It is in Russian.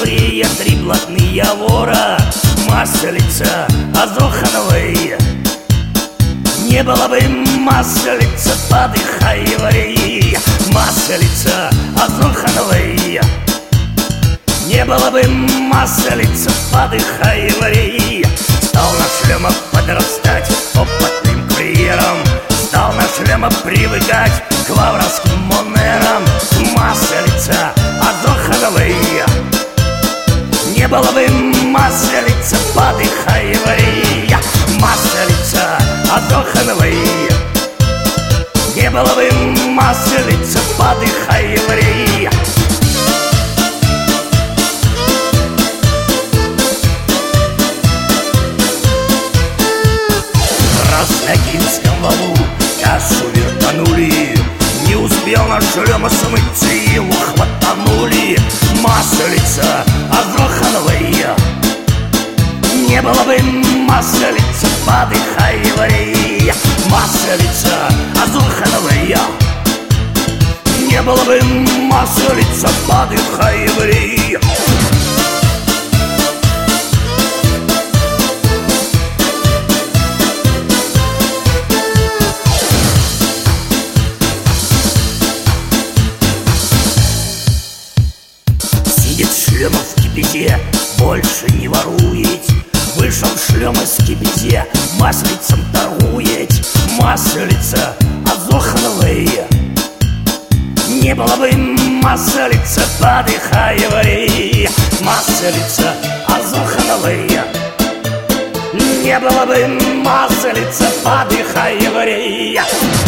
еврея, три блатные вора, маслица Азохановой. Не было бы маслица, подыхай, еврей, маслица Азохановой. Не было бы маслица, подыхай, еврей. Стал наш Лема подрастать опытным курьером, стал наш Лема привыкать к вавровским монерам. Маслица Азохановой. Не было бы маслица, подыхай, еврей, маслица Азохановой. Не было бы маслица, подыхай, еврей. В Красногинском валу кассу вертанули, не успел наш Лема смыться, его хватанули. Маслица Азохановой. Не было бы маслица, подыхай, еврей, маслица Азохановой. Не было бы маслица, подыхай, еврей. Сидит Шлема в кипяте, больше не ворует. Вышел Шлема с кипяте, маслицем торгует. Маслица Азохановой. Не было бы маслица, подыхай, еврей, маслица Азохановой. Не было бы маслица, подыхай, еврей.